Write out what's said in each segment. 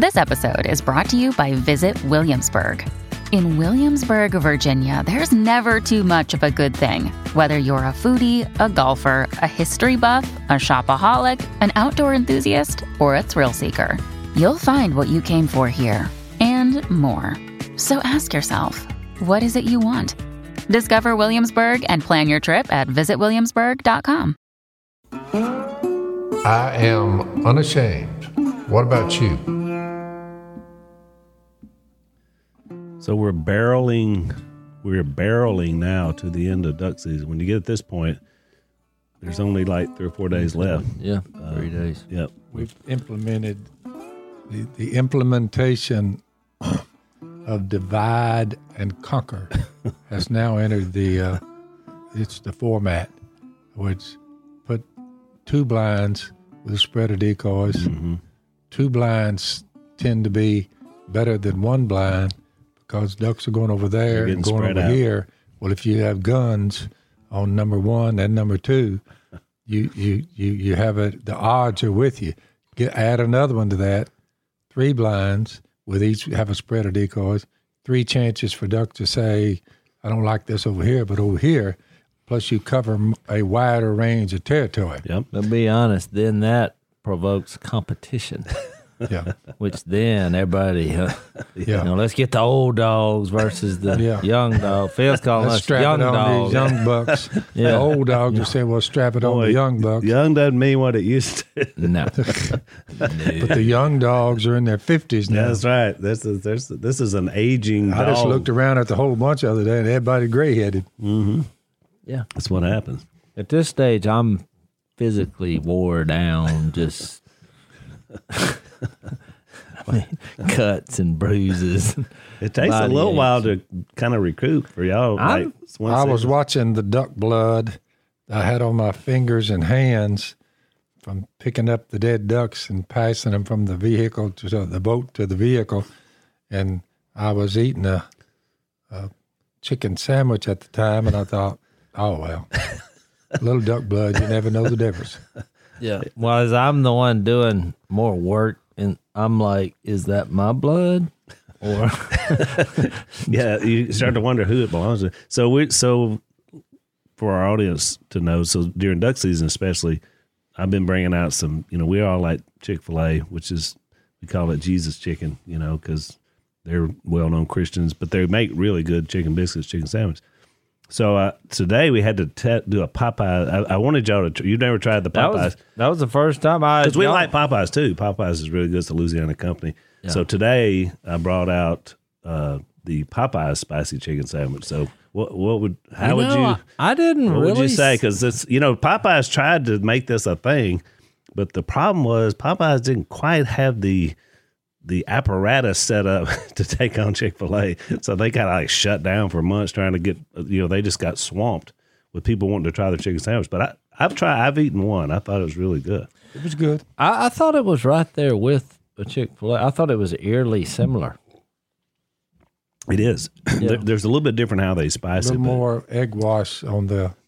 This episode is brought to you by Visit Williamsburg. In Williamsburg, Virginia, there's never too much of a good thing. Whether you're a foodie, a golfer, a history buff, a shopaholic, an outdoor enthusiast, or a thrill seeker, you'll find what you came for here and more. So ask yourself, what is it you want? Discover Williamsburg and plan your trip at visitwilliamsburg.com. I am unashamed. What about you? So we're barreling now to the end of duck season. When you get at this point, there's only like 3 or 4 days left. Yeah, 3 days. Yep. We've implemented the implementation of divide and conquer has now entered it's the format, which put 2 blinds with a spread of decoys. Mm-hmm. 2 blinds tend to be better than 1 blind because ducks are going over there and going over here. Well, if you have guns on number 1 and number 2, you have it. The odds are with you. Add another one to that. 3 blinds with each have a spread of decoys. 3 chances for ducks to say, "I don't like this over here, but over here." Plus, you cover a wider range of territory. Yep. But be honest, then that provokes competition. Yeah. Which then everybody, let's get the old dogs versus the young dog. Phil's calling us young dogs. These young bucks. The old dogs are saying, "Well, strap it on the young bucks." Young doesn't mean what it used to. No. But the young dogs are in their 50s now. That's right. This is an aging dog. I just looked around at the whole bunch the other day, and everybody gray-headed. Mm-hmm. Yeah. That's what happens. At this stage, I'm physically wore down, just cuts and bruises. It takes a little while to kind of recoup for y'all. I was watching the duck blood I had on my fingers and hands from picking up the dead ducks and passing them from the vehicle to the boat to the vehicle, and I was eating a chicken sandwich at the time, and I thought, oh, well, little duck blood, you never know the difference. Yeah. Well, as I'm the one doing more work, and I'm like, is that my blood? Or yeah, you start to wonder who it belongs to. So for our audience to know, so during duck season especially, I've been bringing out some, we all like Chick-fil-A, which is, we call it Jesus chicken, because they're well-known Christians, but they make really good chicken biscuits, chicken sandwiches. So today we had to do a Popeye. I wanted y'all to. You've never tried the Popeyes. That was the first time because we like Popeyes too. Popeyes is really good. It's a Louisiana company. Yeah. So today I brought out the Popeyes spicy chicken sandwich. So how would you? I didn't. What really would you say? Because it's Popeyes tried to make this a thing, but the problem was Popeyes didn't quite have the apparatus set up to take on Chick-fil-A. So they kind of like shut down for months trying to get, they just got swamped with people wanting to try their chicken sandwich. But I've eaten one. I thought it was really good. It was good. I thought it was right there with a Chick-fil-A. I thought it was eerily similar. It is. Yeah. There's a little bit different how they spice it. A little more egg wash on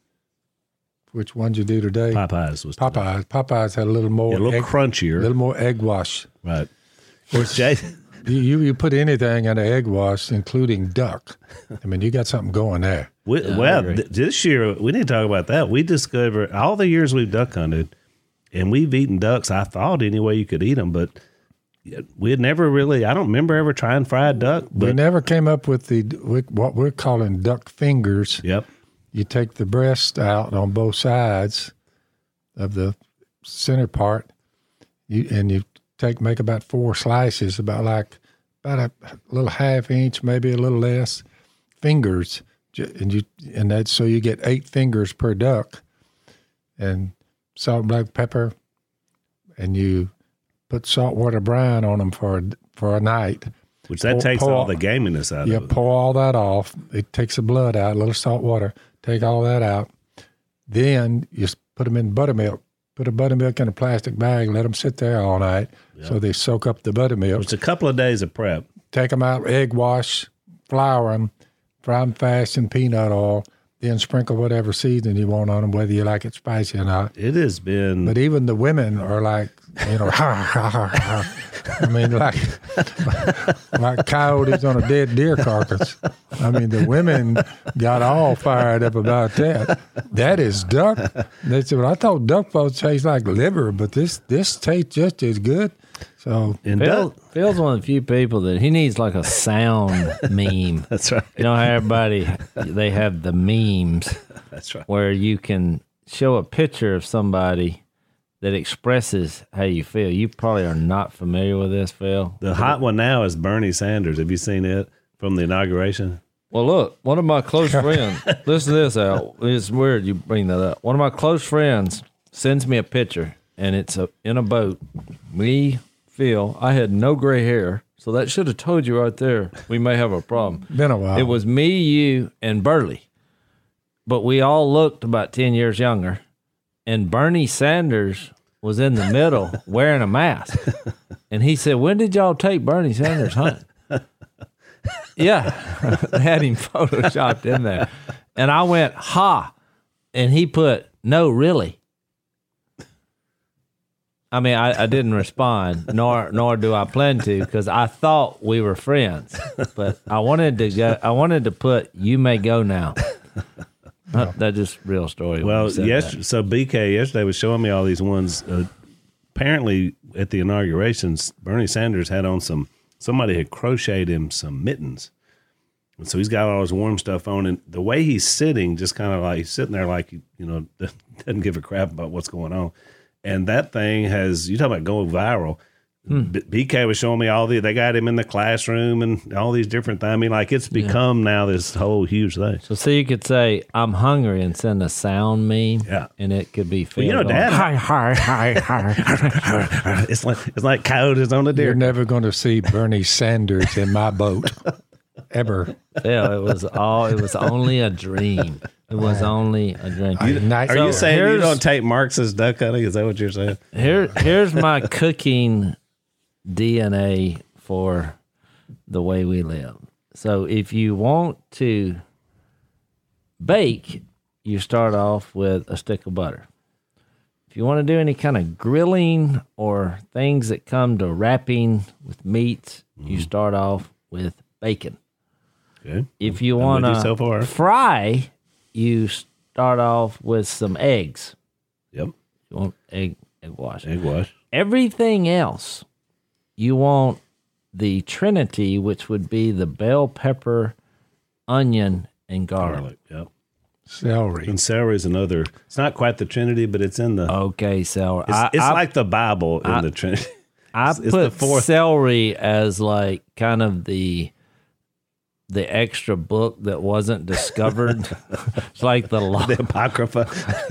which one did you do today? Popeyes was Popeyes. Popeyes had a little more. A little crunchier. A little more egg wash. Right. Which you put anything in an egg wash, including duck. I mean, you got something going there. This year, we need to talk about that. We discovered all the years we've duck hunted, and we've eaten ducks, I thought, any way you could eat them, but we had never really, I don't remember ever trying fried duck. But we never came up with what we're calling duck fingers. Yep. You take the breast out on both sides of the center part, you make about 4 slices, about a little half inch, maybe a little less, fingers, and that's so you get 8 fingers per duck, and salt and black pepper, and you put saltwater brine on them for a night. Which takes all the gaminess out of it. Yeah, pour all that off. It takes the blood out, a little salt water, take all that out. Then you put them in buttermilk. Put a buttermilk in a plastic bag, let them sit there all night so they soak up the buttermilk. It's a couple of days of prep. Take them out, egg wash, flour them, fry them fast in peanut oil, then sprinkle whatever seasoning you want on them, whether you like it spicy or not. It has been. But even the women are like, I mean, like coyotes on a dead deer carcass. I mean, the women got all fired up about that. That is duck. They said, well, I thought duck bones taste like liver, but this tastes just as good. So Phil's one of the few people that he needs like a sound meme. That's right. You know how everybody, they have the memes. That's right. Where you can show a picture of somebody that expresses how you feel. You probably are not familiar with this, Phil. The hot one now is Bernie Sanders. Have you seen it from the inauguration? Well, look, one of my close friends, listen to this, Al. It's weird you bring that up. One of my close friends sends me a picture, and it's in a boat. Me, Phil, I had no gray hair, so that should have told you right there we may have a problem. Been a while. It was me, you, and Burley. But we all looked about 10 years younger. And Bernie Sanders was in the middle wearing a mask. And he said, when did y'all take Bernie Sanders hunting? Yeah, they had him photoshopped in there. And I went, ha. And he put, no, really. I mean, I didn't respond, nor do I plan to, because I thought we were friends. But I wanted to put, you may go now. That's just real story. Well, so BK yesterday was showing me all these ones. Apparently, at the inaugurations, Bernie Sanders had on somebody had crocheted him some mittens. And so he's got all his warm stuff on. And the way he's sitting, just kind of like he's sitting there like, doesn't give a crap about what's going on. And that thing has, you talk about going viral. BK was showing me they got him in the classroom and all these different things. I mean, like it's become now this whole huge thing. So you could say, I'm hungry and send a sound meme. Yeah. And it could be Phil. Well, Dad. Hi. It's like coyotes on the deer. You're never going to see Bernie Sanders in my boat. Ever. Yeah, it was only a dream. It was only a dream. Are you saying you don't take Marxist duck hunting? Is that what you're saying? Here's my cooking DNA for the way we live. So if you want to bake, you start off with a stick of butter. If you want to do any kind of grilling or things that come to wrapping with meats, you start off with bacon. Okay. If you want to fry, you start off with some eggs. Yep. You want egg wash. Egg wash. Everything else, you want the trinity, which would be the bell pepper, onion, and garlic. Yep. Celery. And celery is another. It's not quite the trinity, but it's in the. Okay, celery. It's like the Bible in the trinity. I put celery as like kind of the extra book that wasn't discovered. It's like the Apocrypha.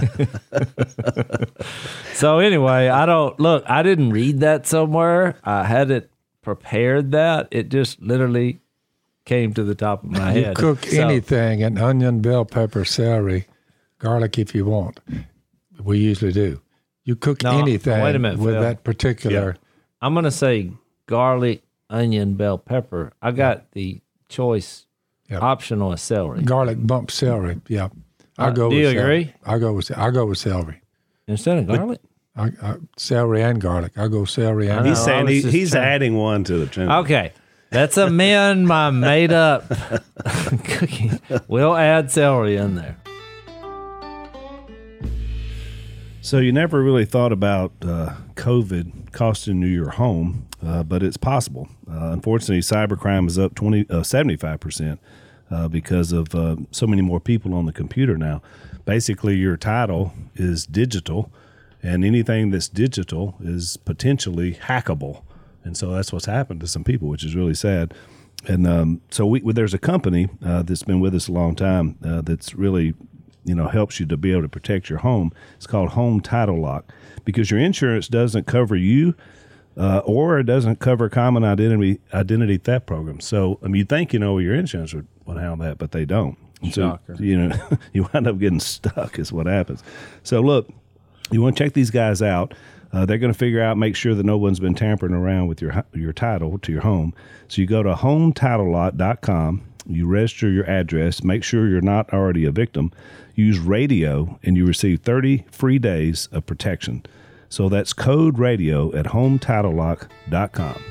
So anyway, I didn't read that somewhere. I had it prepared that. It just literally came to the top of my head. You cook anything, an onion, bell pepper, celery, garlic if you want. We usually do. You cook anything wait a minute, with Phil. that particular. Yeah. I'm going to say garlic, onion, bell pepper. I got the choice optional is celery. Garlic bump celery. Yeah. Do you agree? I go with celery. Instead of garlic? Celery and garlic. I go celery and He's saying he's adding one to the trinity. Okay. Let's amend my made up cooking. We'll add celery in there. So you never really thought about COVID costing you your home, but it's possible. Unfortunately, cybercrime is up 75% because of so many more people on the computer now. Basically, your title is digital, and anything that's digital is potentially hackable. And so that's what's happened to some people, which is really sad. And so there's a company that's been with us a long time that's really helps you to be able to protect your home. It's called Home Title Lock, because your insurance doesn't cover you or it doesn't cover common identity theft programs. So you think your insurance would handle that, but they don't. Shocker. So, you wind up getting stuck is what happens. So look, you want to check these guys out. They're going to make sure that no one's been tampering around with your title to your home. So you go to HomeTitleLock.com You register your address. Make sure you're not already a victim. Use radio, and you receive 30 free days of protection. So that's code radio at HomeTitleLock.com.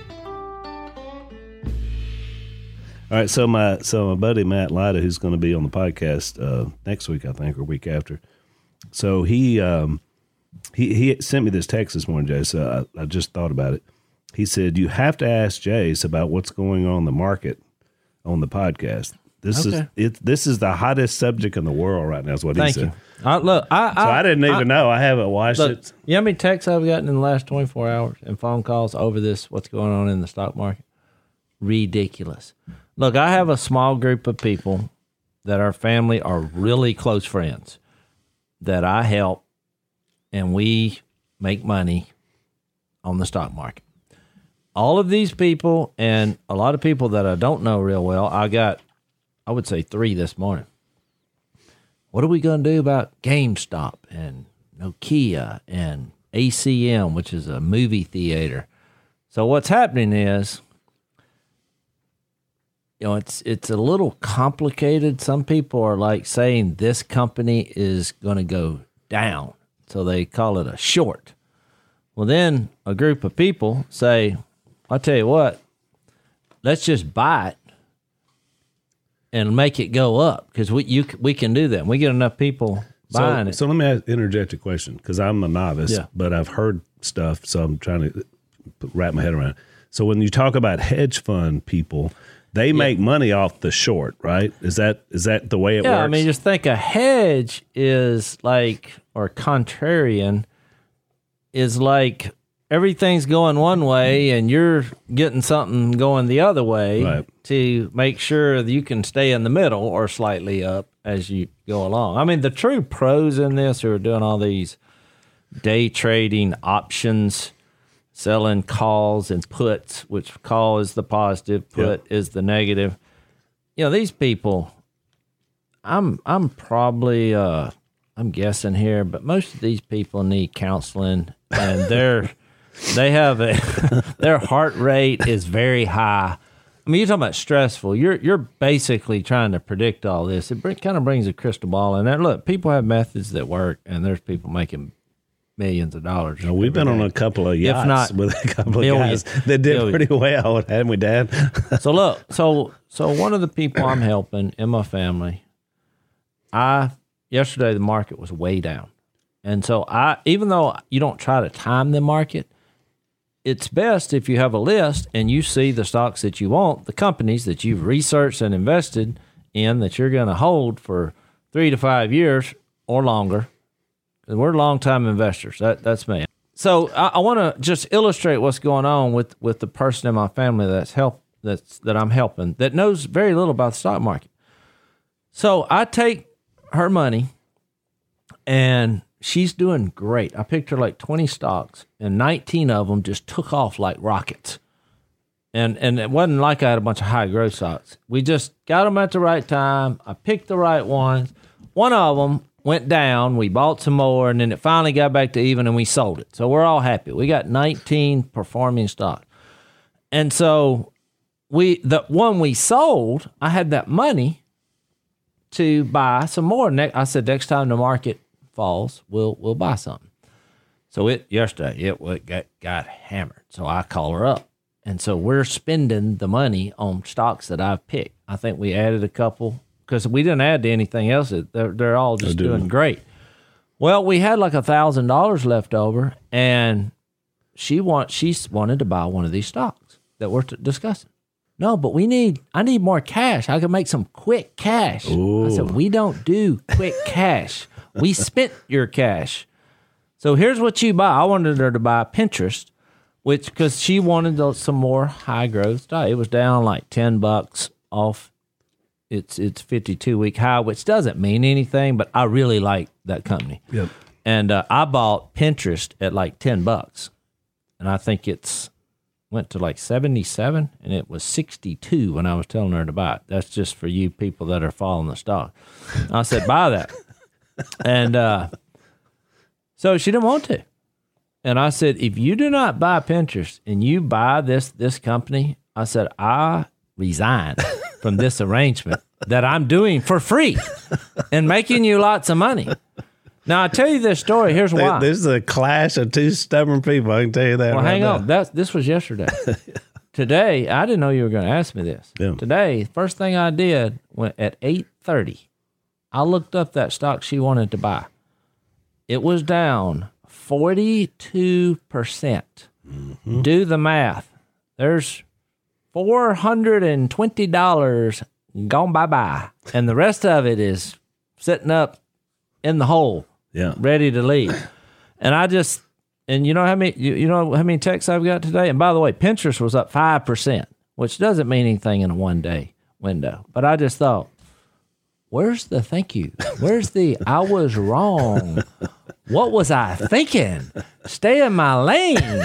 All right, so my buddy Matt Lyda, who's going to be on the podcast next week, I think, or week after. So he sent me this text this morning, Jay. So I just thought about it. He said, you have to ask Jace about what's going on in the market on the podcast. This is the hottest subject in the world right now, is what he said. Thank you. I didn't even know. I haven't watched it. You know how many texts I've gotten in the last 24 hours and phone calls over this, what's going on in the stock market? Ridiculous. Look, I have a small group of people that our family are really close friends that I help, and we make money on the stock market. All of these people and a lot of people that I don't know real well, I would say 3 this morning. What are we going to do about GameStop and Nokia and ACM, which is a movie theater? So what's happening is, it's a little complicated. Some people are like saying this company is going to go down, so they call it a short. Well, then a group of people say, I'll tell you what, let's just buy it and make it go up, because we can do that. And we get enough people buying it. So let me interject a question, because I'm a novice, but I've heard stuff, so I'm trying to wrap my head around it. So when you talk about hedge fund people, they make money off the short, right? Is that the way it works? Yeah, I mean, just think a hedge is like, or contrarian is like, everything's going one way and you're getting something going the other way to make sure that you can stay in the middle or slightly up as you go along. I mean, the true pros in this who are doing all these day trading options, selling calls and puts, which call is the positive, put is the negative. These people, I'm probably, I'm guessing here, but most of these people need counseling, and they have their heart rate is very high. I mean, you're talking about stressful. You're basically trying to predict all this. It kind of brings a crystal ball in there. Look, people have methods that work, and there's people making millions of dollars. We've been on a couple of yachts, if not with a couple of guys that did pretty well, hadn't we, Dad? So look, so one of the people I'm helping in my family, yesterday the market was way down, and so even though you don't try to time the market, it's best if you have a list and you see the stocks that you want, the companies that you've researched and invested in that you're going to hold for 3 to 5 years or longer. We're long-time investors. That's me. So I want to just illustrate what's going on with the person in my family that I'm helping that knows very little about the stock market. So I take her money, and she's doing great. I picked her like 20 stocks, and 19 of them just took off like rockets. And it wasn't like I had a bunch of high growth stocks. We just got them at the right time. I picked the right ones. One of them went down. We bought some more, and then it finally got back to even, and we sold it. So we're all happy. We got 19 performing stocks. And so the one we sold, I had that money to buy some more. I said, next time the market falls, we'll buy something. So yesterday it got hammered. So I call her up, and so we're spending the money on stocks that I've picked. I think we added a couple because we didn't add to anything else. They're all just doing great. Well, we had like $1,000 left over, and she wanted to buy one of these stocks that we're discussing. No, but I need more cash. I can make some quick cash. Ooh. I said, we don't do quick cash. We spent your cash. So here's what you buy. I wanted her to buy Pinterest, because she wanted some more high growth stock. It was down like $10 off its 52-week high, which doesn't mean anything, but I really like that company. Yep. And I bought Pinterest at like $10, and I think went to like 77, and it was 62 when I was telling her to buy it. That's just for you people that are following the stock. I said, buy that. And so she didn't want to. And I said, if you do not buy Pinterest and you buy this company, I said, I resign. from this arrangement that I'm doing for free and making you lots of money. Now, I tell you this story. Here's why. This is a clash of two stubborn people. I can tell you that. Well, right hang now. on. This was yesterday. Today, I didn't know you were going to ask me this. Yeah. Today, first thing I did at 8:30, I looked up that stock she wanted to buy. It was down 42%. Mm-hmm. Do the math. There's $420 gone bye-bye, and the rest of it is sitting up in the hole, ready to leave. And you know how many texts I've got today? And by the way, Pinterest was up 5%, which doesn't mean anything in a one-day window. But I just thought, where's the thank you? Where's the I was wrong? What was I thinking? Stay in my lane.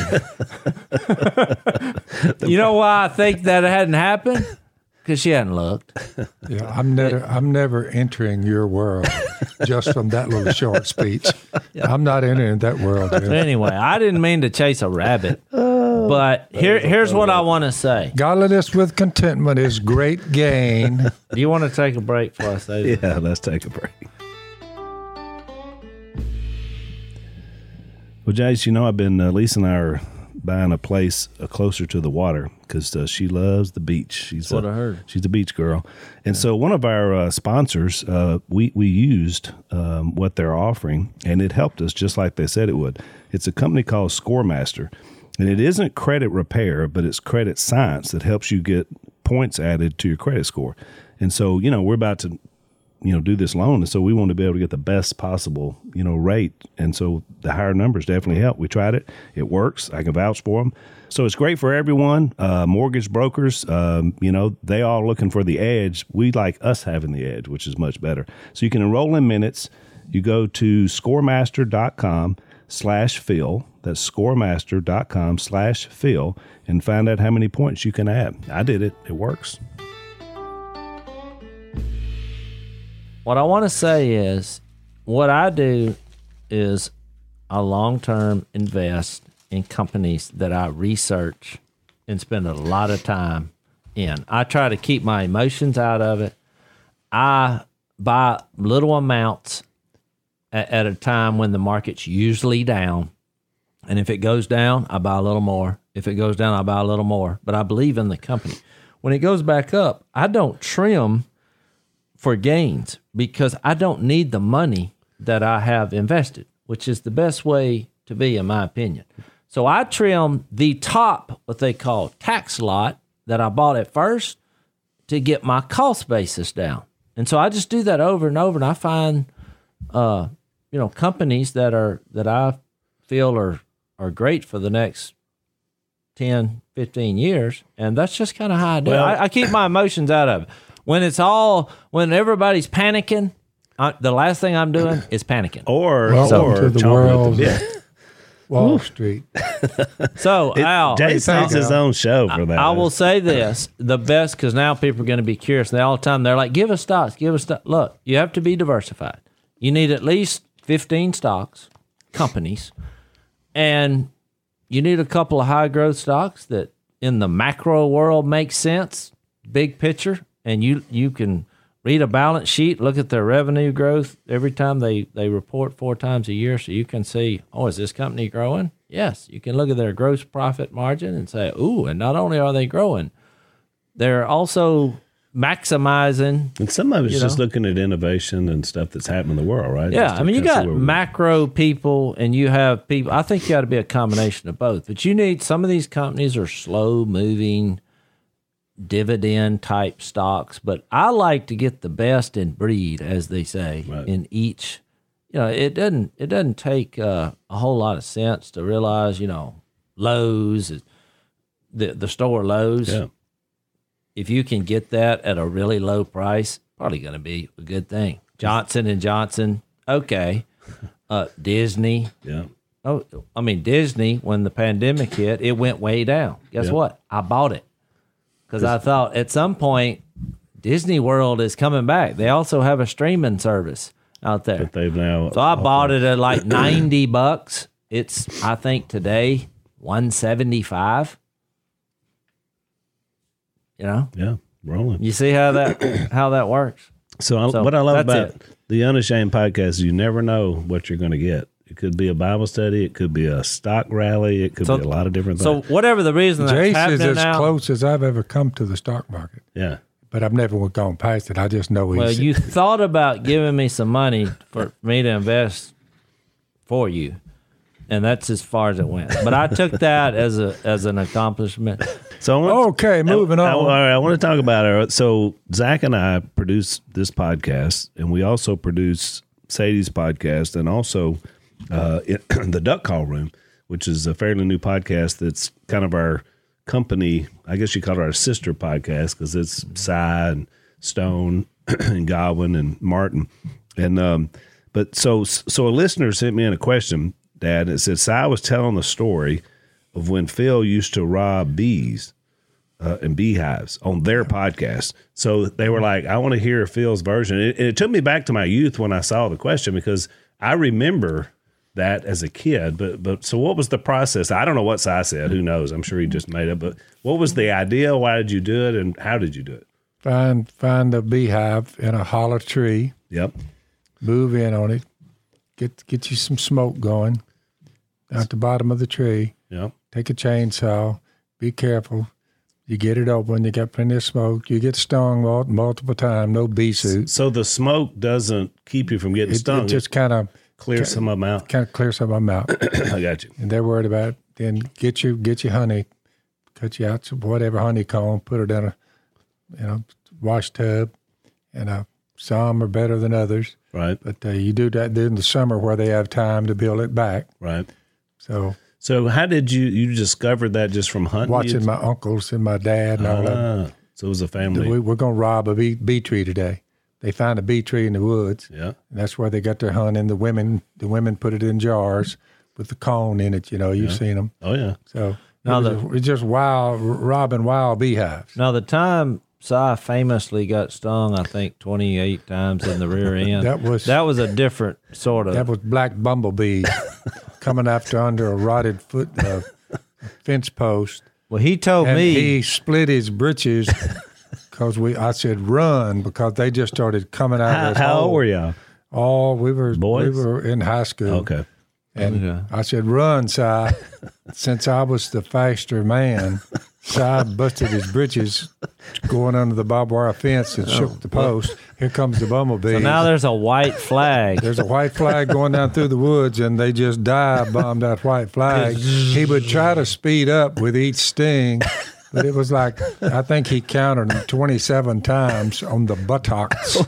You know why I think that it hadn't happened? Because she hadn't looked. Yeah, I'm never entering your world just from that little short speech. I'm not entering that world. Dude. Anyway, I didn't mean to chase a rabbit, but here's what I want to say. Godliness with contentment is great gain. Do you want to take a break before I say that? Yeah, let's take a break. Well, Jace, I've been, Lisa and I are buying a place closer to the water because she loves the beach. That's what I heard. She's a beach girl. And so one of our sponsors, we used what they're offering, and it helped us just like they said it would. It's a company called ScoreMaster, and it isn't credit repair, but it's credit science that helps you get points added to your credit score. And so, we're about to do this loan. And so we want to be able to get the best possible, rate. And so the higher numbers definitely help. We tried it. It works. I can vouch for them. So it's great for everyone. Mortgage brokers, they all looking for the edge. We like us having the edge, which is much better. So you can enroll in minutes. You go to scoremaster.com/Phil. That's scoremaster.com/Phil and find out how many points you can add. I did it. It works. What I want to say is, what I do is I long-term invest in companies that I research and spend a lot of time in. I try to keep my emotions out of it. I buy little amounts at a time when the market's usually down. And if it goes down, I buy a little more. If it goes down, I buy a little more. But I believe in the company. When it goes back up, I don't trim for gains because I don't need the money that I have invested, which is the best way to be, in my opinion. So I trim the top, what they call tax lot that I bought at first to get my cost basis down. And so I just do that over and over, and I find, companies that I feel are great for the next 10, 15 years. And that's just kind of how I do it. I keep my emotions out of it. When everybody's panicking, the last thing I'm doing is panicking. Welcome to the world of Wall Street. So, Al, Jason has his own show for that. I will say this, the best, because now people are going to be curious. And all the time, they're like, give us stocks. Look, you have to be diversified. You need at least 15 stocks, companies, and you need a couple of high-growth stocks that in the macro world make sense, big picture. And you can read a balance sheet, look at their revenue growth every time they report 4 times a year, so you can see, is this company growing? Yes. You can look at their gross profit margin and say, and not only are they growing, they're also maximizing. And some of it's just looking at innovation and stuff that's happening in the world, right? Yeah, you got macro people and you have people. I think you got to be a combination of both. But you need, some of these companies are slow-moving, dividend type stocks, but I like to get the best in breed, as they say, in each. It doesn't take a whole lot of sense to realize, Lowe's, the store Lowe's. Yeah. If you can get that at a really low price, probably going to be a good thing. Johnson & Johnson, okay. Disney. Yeah. Disney, when the pandemic hit, it went way down. Guess what? I bought it. Because I thought at some point, Disney World is coming back. They also have a streaming service out there. But they've now. So I bought it at like $90. It's, I think today, $175. Yeah. rolling. You see how that works? So So what I love that's about the Unashamed podcast is you never know what you're going to get. It could be a Bible study. It could be a stock rally. It could be a lot of different So things. whatever the reason that's Jace happening is as now. close as I've ever come to the stock market, Yeah. but I've never gone past it. I just know Well, he's. you thought about giving me some money for me to invest for you, and that's as far as it went. But I took that as an accomplishment. So I want, Okay, moving on. All right, I want to talk about it. So Zach and I produce this podcast, and we also produce Sadie's podcast, and also the Duck Call Room, which is a fairly new podcast that's kind of our company. I guess you call it our sister podcast because it's Cy and Stone and Godwin and Martin. And but so a listener sent me in a question, Dad. It said Cy was telling the story of when Phil used to rob bees and beehives on their podcast. So they were like, I want to hear Phil's version. And it took me back to my youth when I saw the question, because I remember that as a kid. But so what was the process? I don't know what Cy said. Who knows? I'm sure he just made it. But what was the idea? Why did you do it? And how did you do it? Find a beehive in a hollow tree, Yep. move in on it, get you some smoke going at the bottom of the tree. Yep. Take a chainsaw. Be careful. You get it open. You got plenty of smoke. You get stung multiple times. No bee suit. So the smoke doesn't keep you from getting stung. It just kind of clears some of them out. clears some of them out. I got you. And they're worried about it. Then get your honey, cut you out some whatever honeycomb, put it in a wash tub, and some are better than others. Right. But you do that in the summer where they have time to build it back. Right. So how did you discovered that just from hunting? watching my uncles and my dad and all that. So it was a family. We're going to rob a bee tree today. They found a bee tree in the woods. Yeah. And that's where they got their hunting. The women put it in jars with the cone in it. You've seen them. Oh yeah. So Now it's just robbing wild beehives. Now, the time Cy famously got stung, I think 28 times in the rear end. That was a different sort of. That was black bumblebees coming after under a rotted fence post. Well, he told And me he split his britches because I said run because they just started coming out of his How hole. old were y'all? Oh, we were Boys? We were in high school. Okay. And Okay. I said, run, Si. Since I was the faster man, Si busted his britches going under the barbed wire fence and shook the post. Here comes the bumblebee. so now there's a white flag. There's a white flag going down through the woods, and they just dive bomb that white flag. He would try to speed up with each sting, but it was like, I think he counted them 27 times on the buttocks.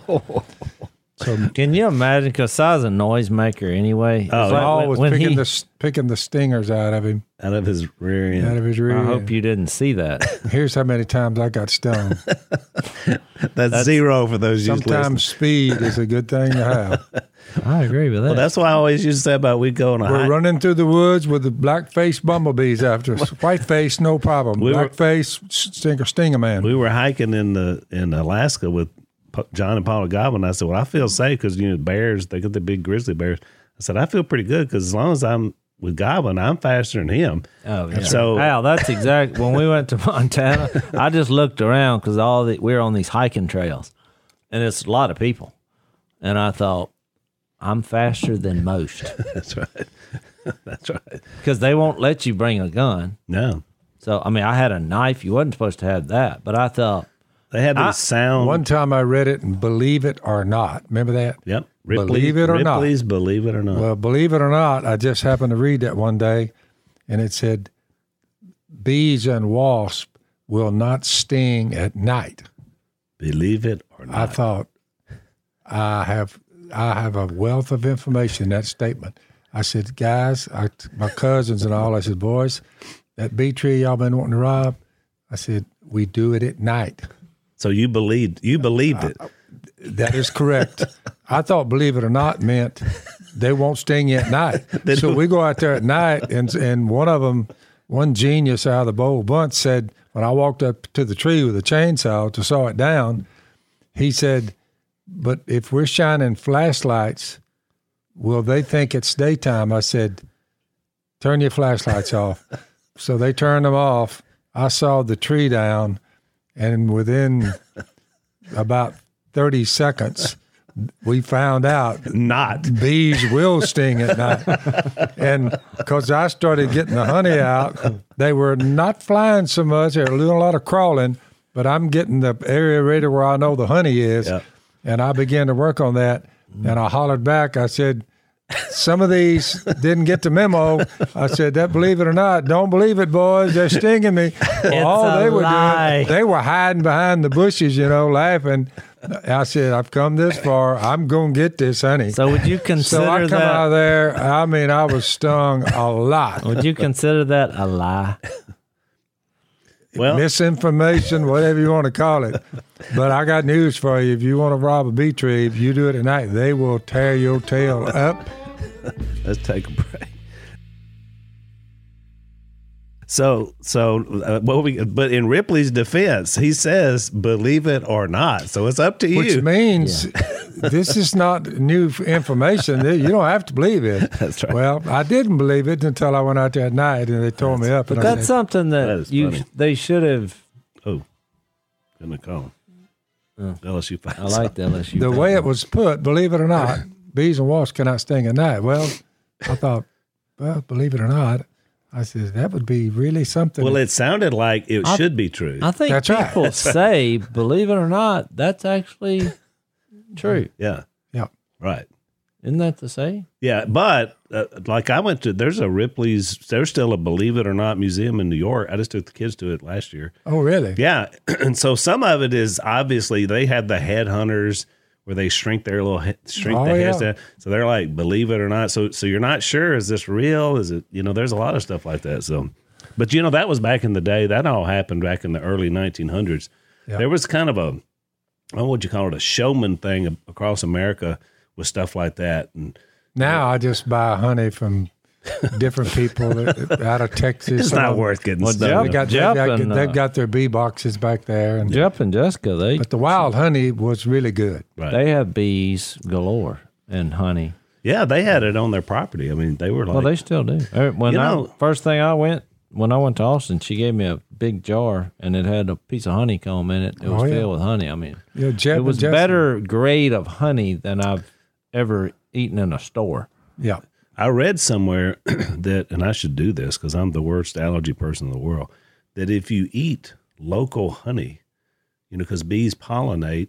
So Can you imagine? Because Cy's a noisemaker anyway. Oh, It's like I was when picking the stingers out of him, Out of his rear end. out of his rear I end. hope you didn't see that. Here's how many times I got stung. That's zero for those used Sometimes speed is a good thing to have. I agree with that. Well, that's why I always used to say about we go on a We're hike. running through the woods with the black-faced bumblebees after us. White face, no problem. We were- Black face, sting a man. We were hiking in Alaska with John and Paula Godwin. I said, well, I feel safe because, bears, they got the big grizzly bears. I said, I feel pretty good because as long as I'm with Godwin, I'm faster than him. Oh, yeah. So- Al, that's exactly when we went to Montana. I just looked around because we're on these hiking trails, and it's a lot of people, and I thought I'm faster than most That's right. That's right. because they won't let you bring a gun. No. So I mean, I had a knife. You wasn't supposed to have that, but I thought They have these sound. One time I read it, and Believe It or Not. Remember that? Yep. Believe it or not. Ripley's Believe It or Not. Well, believe it or not, I just happened to read that one day, and it said, bees and wasps will not sting at night. Believe it or not. I thought, I have a wealth of information in that statement. I said, guys, my cousins and all, I said, boys, that bee tree y'all been wanting to rob, I said, we do it at night. So you believed it. That is correct. I thought believe it or not meant they won't sting you at night. So we go out there at night, and one of them, one genius out of the bold bunch said, when I walked up to the tree with a chainsaw to saw it down, he said, but if we're shining flashlights, will they think it's daytime? I said, turn your flashlights off. So they turned them off. I sawed the tree down, And within about 30 seconds, we found out Not. bees will sting at night. And because I started getting the honey out, they were not flying so much. They were doing a lot of crawling, but I'm getting the area ready where I know the honey is. Yeah. And I began to work on that. And I hollered back. I said, some of these didn't get the memo. I said, that believe it or not, don't believe it, boys. They're stinging me. Well, all they were doing, they were hiding behind the bushes, laughing. I said, I've come this far. I'm going to get this honey. So would you consider So I come that? out of there. I mean, I was stung a lot. Would you consider that a lie? Well, Misinformation, whatever you want to call it. But I got news for you. If you want to rob a bee tree, if you do it at night, they will tear your tail up. let's take a break. So, but in Ripley's defense, he says, believe it or not. So it's up to you. Which means this is not new information. You don't have to believe it. That's right. Well, I didn't believe it until I went out there at night and they tore me up. But And I that's said, something That that is funny. they should have. Oh, gonna call him. LSU I finds like the LSU. the way it was put, believe it or not, bees and wasps cannot sting at night. Well, I thought, well, believe it or not, I said, that would be really something. Well, it sounded like it should be true. I think That's right. people say, believe it or not, that's actually true. Yeah, yeah. right. Isn't that the say? Yeah, but like I went to, there's there's still a Believe It or Not museum in New York. I just took the kids to it last year. Oh, really? Yeah, and so some of it is obviously they have the headhunters where they shrink their little Oh, the heads yeah. down. So they're like, believe it or not. So you're not sure, is this real? Is it, there's a lot of stuff like that. So, but that was back in the day. That all happened back in the early 1900s. Yeah. There was kind of what would you call it, a showman thing across America with stuff like that. And Now I just buy honey from different people out of Texas. it's not worth getting Well, stuff. They've got their bee boxes back there. And, Jeff and Jessica, but the wild honey was really good. Right. they have bees galore and honey. Yeah, they had it on their property. I mean, they were like, Well, they still do. First thing when I went to Austin, she gave me a big jar and it had a piece of honeycomb in it. It was filled with honey. I mean, Yeah, Jeff it was and Jessica. better grade of honey than I've ever eaten in a store. Yeah. I read somewhere that, and I should do this because I'm the worst allergy person in the world, that if you eat local honey, because bees pollinate,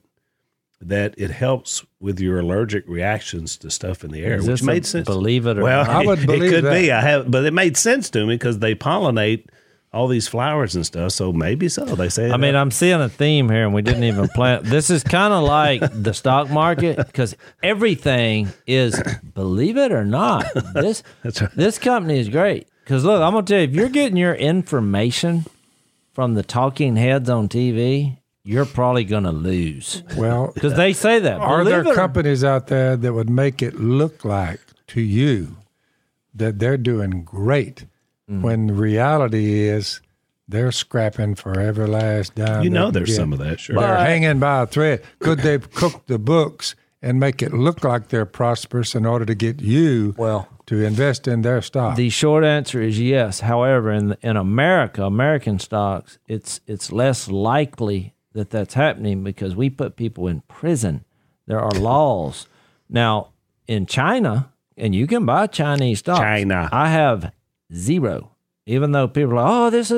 that it helps with your allergic reactions to stuff in the air, Is which this made a sense. believe it or Well, not? I would believe it could that. be. But it made sense to me because they pollinate all these flowers and stuff. So maybe so. They say. I mean, I'm seeing a theme here, and we didn't even plan. This is kind of like the stock market because everything is, believe it or not, this this company is great. Because look, I'm gonna tell you, if you're getting your information from the talking heads on TV, you're probably gonna lose Well, because they say that. are Believe there it or- companies out there that would make it look like to you that they're doing great when the reality is they're scrapping for every last dime? there's some of that. Sure. They're hanging by a thread. Could they cook the books and make it look like they're prosperous in order to get you to invest in their stock? The short answer is yes. However, in America, American stocks, it's less likely that that's happening because we put people in prison. There are laws. Now, in China, and you can buy Chinese stocks. China. I have zero. Even though people are like, oh, this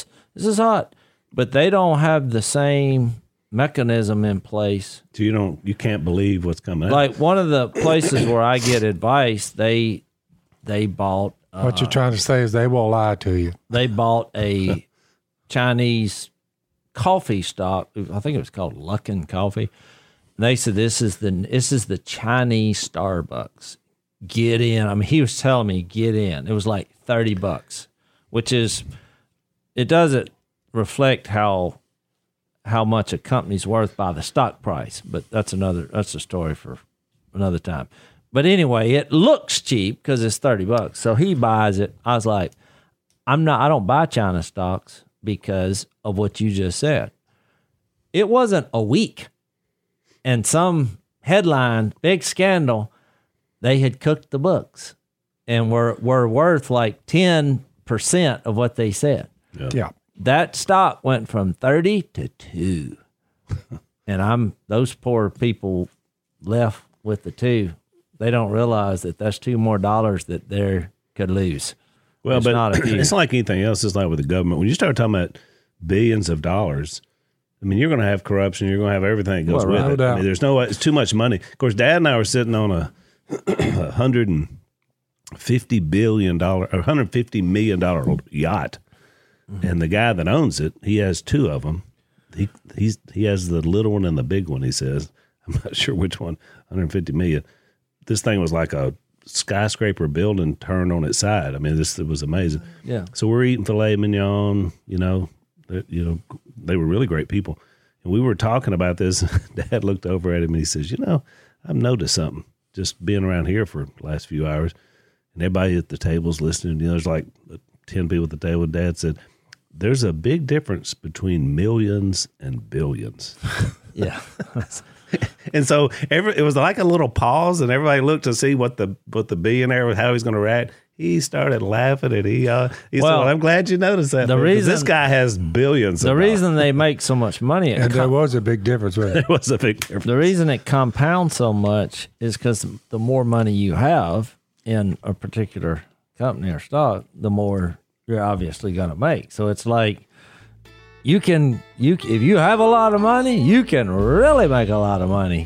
is hot. But they don't have the same mechanism in place. So you can't believe what's coming out. Like one of the places where I get advice, they bought What you're trying to say is they will lie to you. they bought a Chinese coffee stock. I think it was called Luckin Coffee. And they said this is the Chinese Starbucks. Get in. I mean, he was telling me get in. It was like $30, which is it doesn't reflect how much a company's worth by the stock price. But that's a story for another time. But anyway, it looks cheap because it's $30. So he buys it. I was like, I don't buy China stocks because of what you just said. It wasn't a week. And some headline, big scandal, they had cooked the books and were worth like 10% of what they said. Yeah. that stock went from 30 to 2. And those poor people left with the 2. They don't realize that that's $2 more that they could lose. Well, It's but not a few. it's not like anything else. It's like with the government. When you start talking about billions of dollars, I mean, you're going to have corruption. You're going to have everything that goes Well, with no it. doubt. I mean, it's too much money. Of course, Dad and I were sitting on a $150 million yacht, and the guy that owns it, he has 2 of them. He has the little one and the big one. He says, I'm not sure which one. 150 million. This thing was like a skyscraper building turned on its side. I mean, it was amazing. Yeah. So we're eating filet mignon. They were really great people, and we were talking about this. Dad looked over at him and he says, I've noticed something just being around here for the last few hours, and everybody at the tables listening. There's like 10 people at the table. Dad said, there's a big difference between millions and billions. Yeah. And so it was like a little pause, and everybody looked to see what the billionaire, how he's going to react. He started laughing, and he said, well, I'm glad you noticed that. The reason this guy has billions. The reason they make so much money, And there was a big difference with it. There was a big difference. the reason it compounds so much is because the more money you have in a particular company or stock, the more you're obviously going to make. So it's like if you have a lot of money, you can really make a lot of money.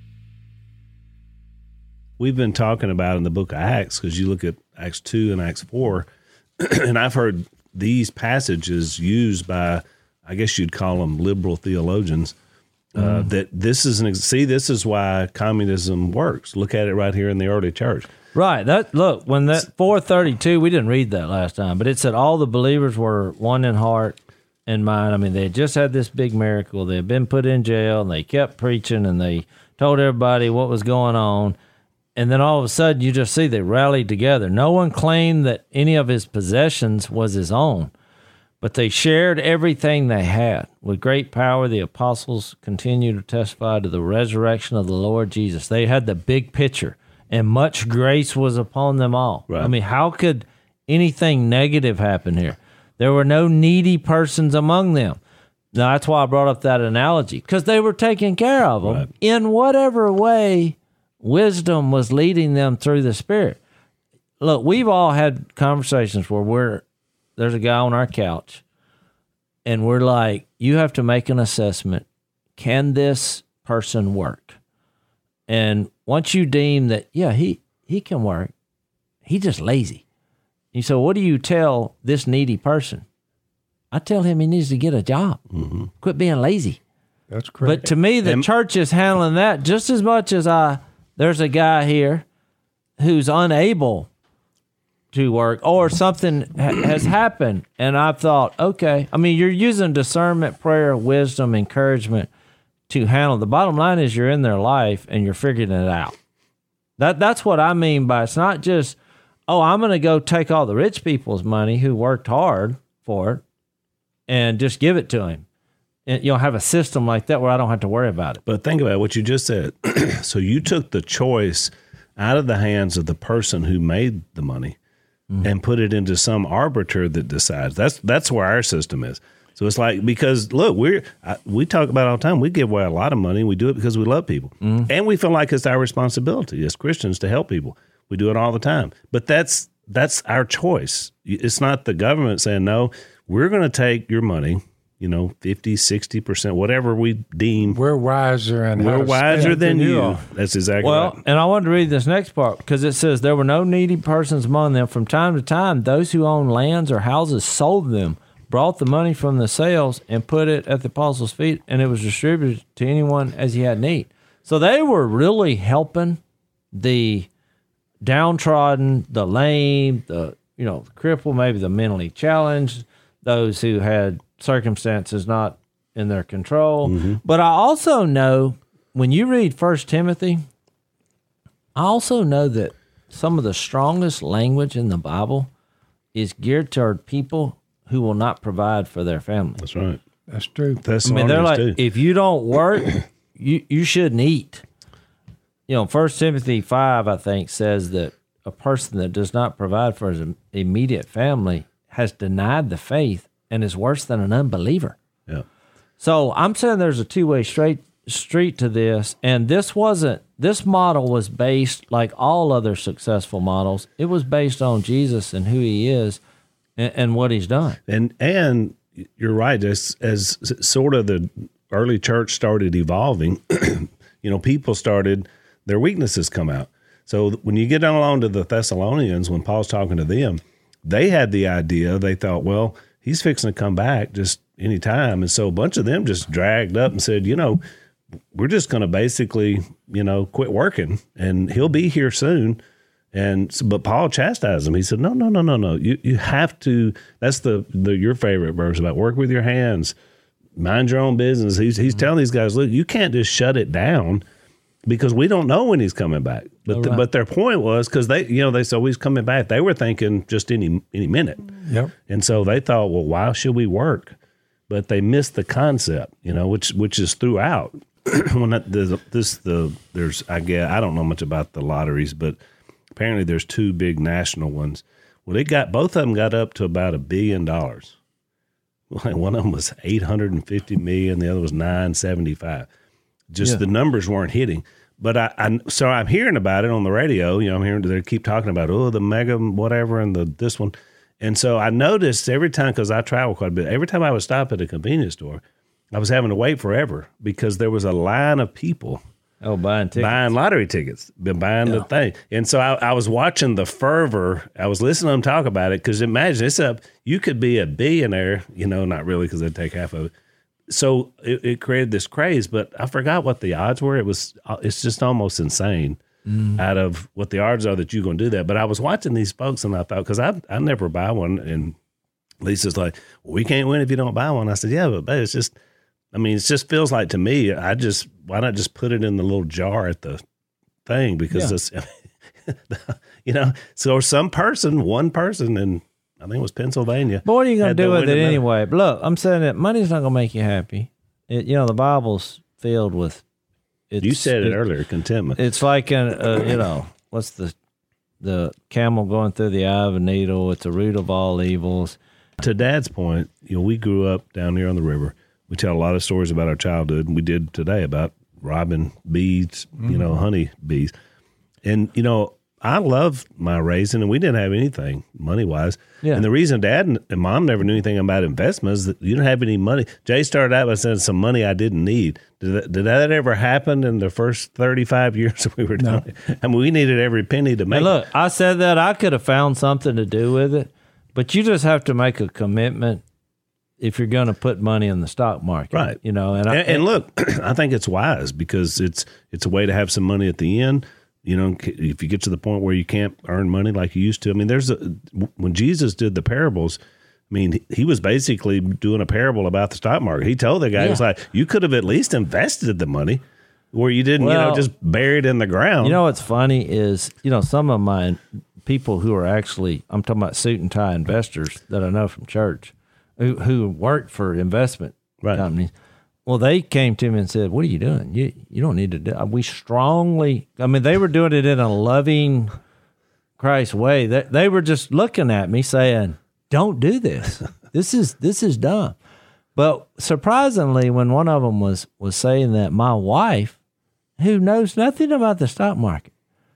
We've been talking about in the book of Acts, because you look at Acts 2 and Acts 4, and I've heard these passages used by, I guess you'd call them liberal theologians, that this is why communism works. Look at it right here in the early church. Right. When that 432, we didn't read that last time, but it said all the believers were one in heart and mind. I mean, they had just had this big miracle. They had been put in jail, and they kept preaching, and they told everybody what was going on. And then all of a sudden, you just see they rallied together. No one claimed that any of his possessions was his own, but they shared everything they had. With great power, the apostles continued to testify to the resurrection of the Lord Jesus. They had the big picture, and much grace was upon them all. Right. I mean, how could anything negative happen here? There were no needy persons among them. Now, that's why I brought up that analogy, because they were taking care of them Right. in whatever way wisdom was leading them through the Spirit. Look, we've all had conversations where there's a guy on our couch, and we're like, you have to make an assessment. Can this person work? And once you deem that, yeah, he can work, he's just lazy. You say, what do you tell this needy person? I tell him he needs to get a job. Mm-hmm. Quit being lazy. That's correct. But to me, the church is handling that just as much as there's a guy here who's unable to work, or something has happened, and I've thought, okay, I mean, you're using discernment, prayer, wisdom, encouragement to handle. The bottom line is you're in their life and you're figuring it out. That's what I mean by, it's not just, I'm going to go take all the rich people's money who worked hard for it and just give it to him. And you'll have a system like that where I don't have to worry about it. But think about what you just said. So you took the choice out of the hands of the person who made the money and put it into some arbiter that decides. That's where our system is. So it's like, because look, we talk about it all the time. We give away a lot of money. We do it because we love people, and we feel like it's our responsibility as Christians to help people. We do it all the time. But that's our choice. It's not the government saying, no, we're going to take your money, 50, 60%, whatever we deem. We're wiser and We're wiser than you. are. That's exactly Well, right. and I wanted to read this next part because it says, there were no needy persons among them. From time to time, those who owned lands or houses sold them, brought the money from the sales, and put it at the apostles' feet, and it was distributed to anyone as he had need. So they were really helping the downtrodden, the lame, the crippled, maybe the mentally challenged, those who had circumstances not in their control. Mm-hmm. But I also know, when you read 1 Timothy, I also know that some of the strongest language in the Bible is geared toward people who will not provide for their family. That's right. That's true. They're like, if you don't work, you shouldn't eat. 1 Timothy 5, I think, says that a person that does not provide for his immediate family has denied the faith and is worse than an unbeliever. Yeah. So I'm saying there's a two-way street to this, and this model was based, like all other successful models, it was based on Jesus and who he is and what he's done. And you're right, as sort of the early church started evolving, people started, their weaknesses come out. So when you get down along to the Thessalonians, when Paul's talking to them, they had the idea, they thought, well, he's fixing to come back just any time. And so a bunch of them just dragged up and said, we're just going to basically, quit working, and he'll be here soon. But Paul chastised them. He said, no. You have to, that's your favorite verse about work with your hands, mind your own business. He's telling these guys, look, you can't just shut it down because we don't know when he's coming back. But but their point was, because they said, he's coming back. They were thinking just any minute. Yep. And so they thought, well, why should we work? But they missed the concept, which is throughout. When there's I don't know much about the lotteries, but apparently there's two big national ones. Well, both of them got up to about $1 billion. Like one of them was 850 million, the other was 975. The numbers weren't hitting. But so I'm hearing about it on the radio. I'm hearing they keep talking about the mega whatever and this one. And so I noticed every time, because I travel quite a bit, every time I would stop at a convenience store, I was having to wait forever because there was a line of people buying lottery tickets, been buying the thing. And so I was watching the fervor. I was listening to them talk about it, because imagine you could be a billionaire, not really, because they'd take half of it. So it created this craze, but I forgot what the odds were. It's just almost insane out of what the odds are that you're going to do that. But I was watching these folks, and I thought, because I never buy one, and Lisa's like, well, we can't win if you don't buy one. I said, yeah, but it's just, it just feels like to me, why not just put it in the little jar at the thing? Because so one person, and I think it was Pennsylvania. But what are you going to do with it anyway? But look, I'm saying that money's not going to make you happy. The Bible's filled with. You said it earlier, contentment. It's like what's the camel going through the eye of a needle? It's the root of all evils. To Dad's point, we grew up down here on the river. We tell a lot of stories about our childhood, and we did today about robbing bees, honey bees. And, I love my raising, and we didn't have anything money-wise. Yeah. And the reason Dad and Mom never knew anything about investments is that you didn't have any money. Jay started out by saying some money I didn't need. Did that ever happen in the first 35 years that we were doing it? We needed every penny to make it. Look, I said that I could have found something to do with it, but you just have to make a commitment if you're going to put money in the stock market. Right. And look, I think it's wise, because it's a way to have some money at the end. If you get to the point where you can't earn money like you used to, when Jesus did the parables, he was basically doing a parable about the stock market. He told the guy, he was like, you could have at least invested the money where you didn't, just bury it in the ground. What's funny is, some of my people who are actually, I'm talking about suit and tie investors that I know from church who work for investment companies. Well, they came to me and said, what are you doing? You don't need to do it. We strongly, they were doing it in a loving Christ way. They were just looking at me saying, don't do this. This is dumb. But surprisingly, when one of them was saying that, my wife, who knows nothing about the stock market,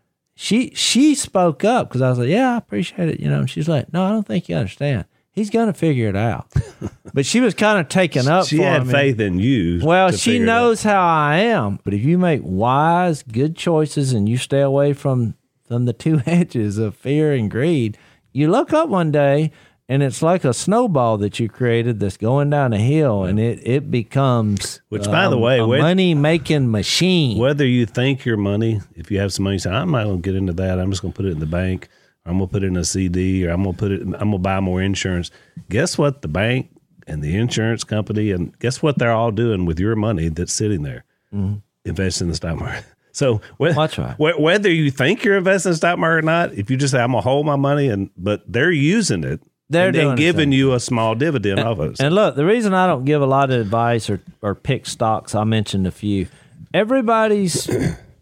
she spoke up, because I was like, yeah, I appreciate it. And she's like, no, I don't think you understand. He's going to figure it out. But she was kind of taken up she for had faith in you. Well, she knows how I am. But if you make wise, good choices and you stay away from the two edges of fear and greed, you look up one day and it's like a snowball that you created that's going down a hill, and it becomes by the way, a money-making machine. Whether you think your money, if you have some money, you say, I'm not going to get into that. I'm just going to put it in the bank. I'm going to put it in a CD, or I'm going to buy more insurance. Guess what? The bank and the insurance company, and guess what they're all doing with your money that's sitting there? Mm-hmm. Invest in the stock market. So whether you think you're investing in the stock market or not, if you just say, I'm going to hold my money, but they're using it, they're giving you a small dividend off of it. And look, the reason I don't give a lot of advice or pick stocks, I mentioned a few. Everybody's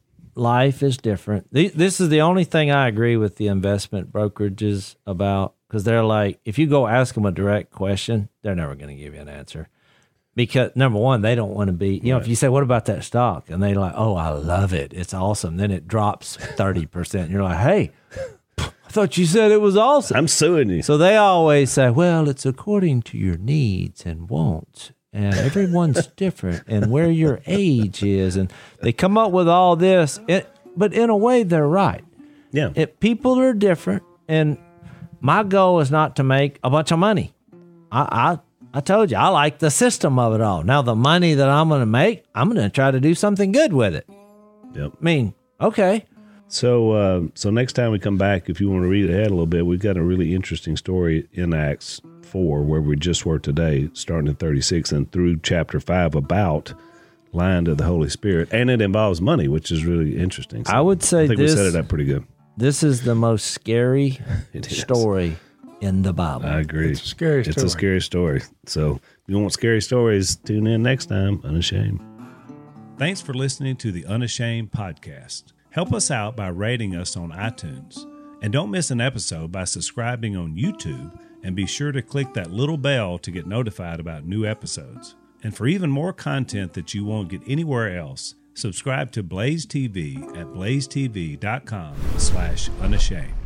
life is different. This is the only thing I agree with the investment brokerages about, because they're like, if you go ask them a direct question, they're never going to give you an answer. Because number one, they don't want to be, if you say, what about that stock? And they're like, oh, I love it. It's awesome. Then it drops 30%. You're like, hey, I thought you said it was awesome. I'm suing you. So they always say, well, it's according to your needs and wants. And everyone's different and where your age is. And they come up with all this. But in a way, they're right. Yeah. People are different. And my goal is not to make a bunch of money. I told you, I like the system of it all. Now, the money that I'm going to make, I'm going to try to do something good with it. Yep. I mean, okay. So next time we come back, if you want to read ahead a little bit, we've got a really interesting story in Acts 4 where we just were today, starting in 36 and through chapter 5 about lying to the Holy Spirit. And it involves money, which is really interesting. So I would say I think we set it up pretty good. This is the most scary It is. story in the Bible. I agree. It's a scary story. It's a scary story. So if you want scary stories, tune in next time, Unashamed. Thanks for listening to the Unashamed podcast. Help us out by rating us on iTunes. And don't miss an episode by subscribing on YouTube, and be sure to click that little bell to get notified about new episodes. And for even more content that you won't get anywhere else, subscribe to Blaze TV at blazetv.com/unashamed.